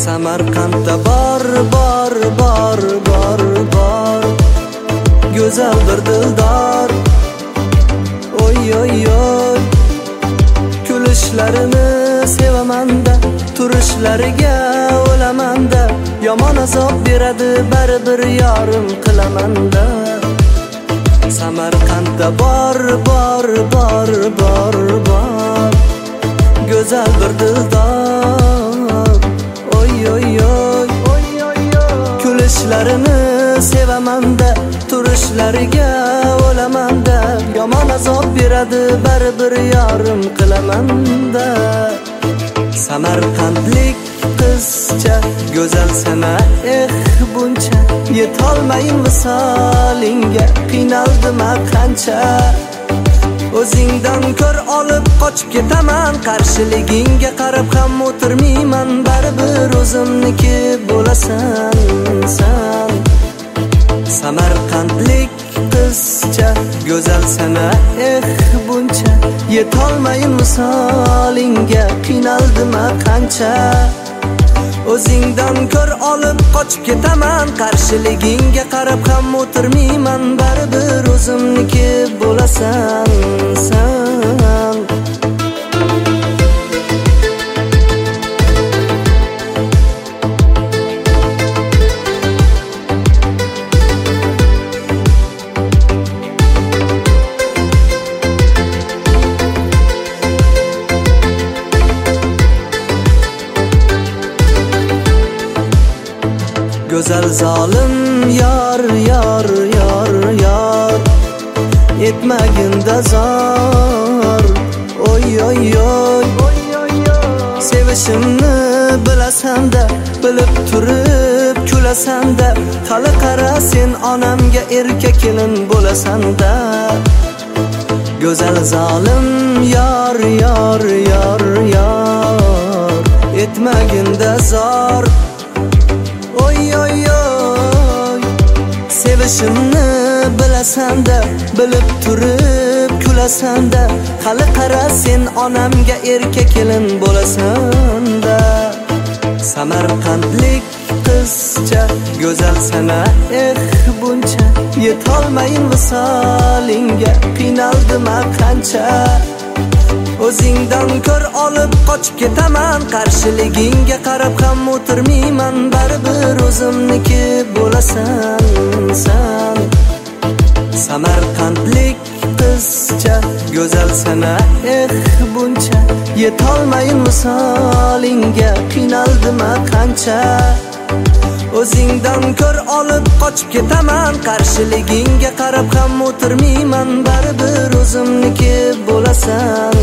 Samarqandda bor go'zal bir dildor. Oy oy oy, kulishlarini sevaman-da, turishlariga o'laman-da. Yomon azob beradi, baribir yorim qilaman-da. Samarqandda bor go'zal bir dildor. Oy oy oy, kulishlarini sevaman-da, turishlariga o'laman-da. Yomon azob beradi, baribir yorim qilaman-da. Samarqandlik qizcha go'zal sana buncha, yetolmayin visolingga qiynaldim qancha. O'zingdan ko'r olib qochib ketaman, qarshiligingga qarab ham o'tirmayman, baribir o'zimniki bo'lasan san. Samarqandlik qizcha go'zal sana buncha, yetolmayin visolingga qiynaldim qancha. O'zingdan ko'r olib qochib ketaman, qarshiligingga qarab ham o'tirmayman, baribir o'zimniki bo'lasan san. Go'zal zolim yor etmaginda zor. Oy oy oy, sevishimni bilasan-da, bilib turib kulasan-da. Qali qara, sen onamga erkak kelin bo'lasan-da. Go'zal zolim yor etmaginda zor. Oy oy oy, sevishimni bilasan-da, bilib turib kulasan-da. Qali qara, sen onamga erkak kelin bo'lasan-da. Samarqandlik qizcha go'zal sana buncha, yetolmayin visolingga qiynaldim qancha. O'zingdan ko'r olib qochib ketaman, qarshiligingga qarab ham o'tirmayman, baribir o'zimniki bo'lasan san. Samarqandlik qizcha go'zal sana buncha, yetolmayin visolingga qiynaldim qancha. O'zingdan ko'r olib qochib ketaman, qarshiligingga qarab ham o'tirmayman, baribir o'zimniki bo'lasan